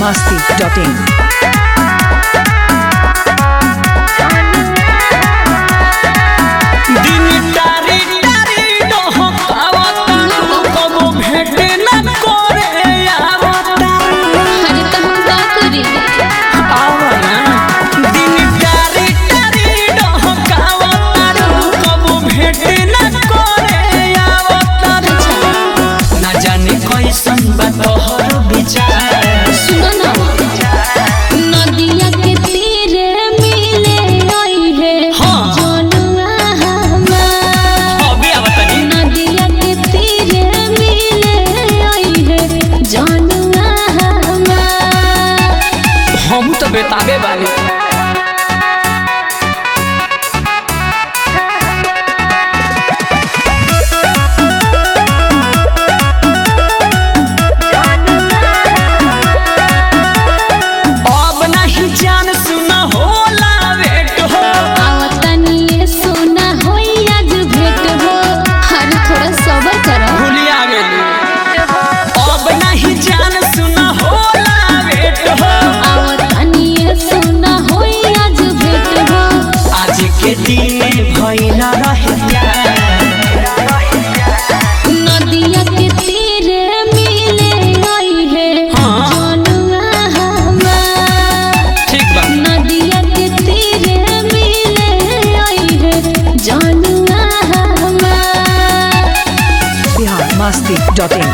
biharmasti.in हम तो बेताबे वाली अब नहीं जान सुना होला वेट हो आवतनी ये सुना होई आज भेट हो हर थोड़ा सब्र करो भूलिया गेली अब नहीं जान सुना होला वेट हो आवतनी ये सुना होई आज भेट हो आज के दिन भइला रहे प्यार नदिया के तीरे मिले आई है जनुआ हमार ठीक बा नदिया के तीरे मिले आई है जनुआ हमार biharmasti.in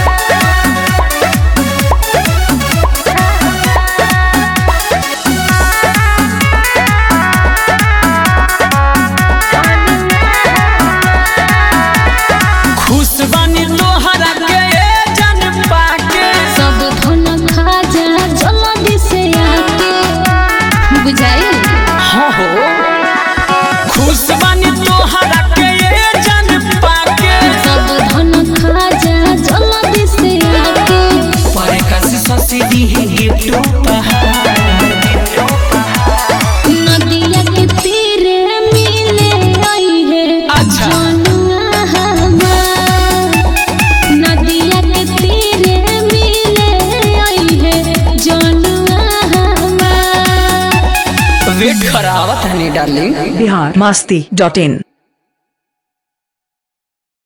खुश बानी तोहरा के जन पाके सब धन खा जा जल्दी से आके बुझाई हो खुश बानी तोहरा के जन पाके सब धन खा जा जल्दी से आके पर कस ससी दी है गिफ्ट उपहार नदिया के तीरे मिले आई है अच्छा। जनुआ हमार नदिया के तीरे मिले आई है जनुआ हमार वेट करावत हनी डार्लिंग biharmasti.in